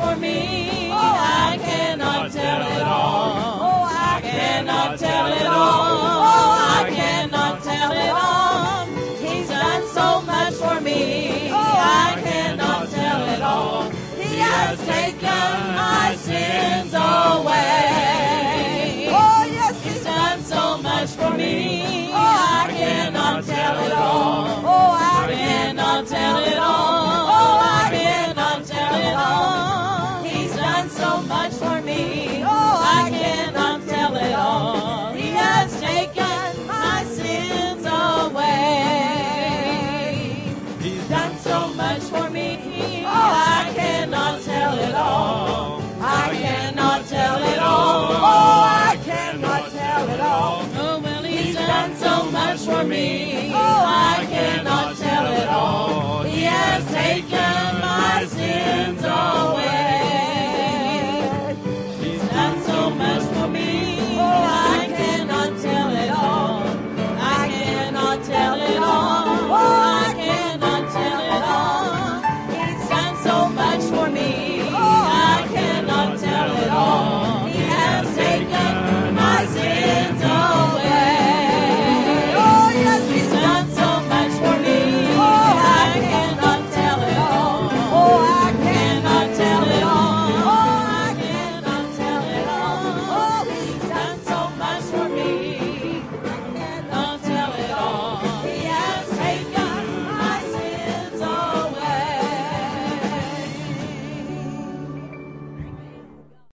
for me. I cannot tell it all. Oh, I cannot tell it all. Oh, I cannot tell it all. He's done so much for me. I cannot tell it all. He has taken my sins away. Oh, yes, He's done so much for me. I cannot tell it all. Oh, I cannot tell it all. Oh, I cannot tell it all. He's done so much for me. Oh, I cannot tell it all. He has taken my sins away. He's done so much for me. Oh, I cannot tell it all. I cannot tell it all. Oh, I cannot tell it all. Oh, well, He's done so much for me.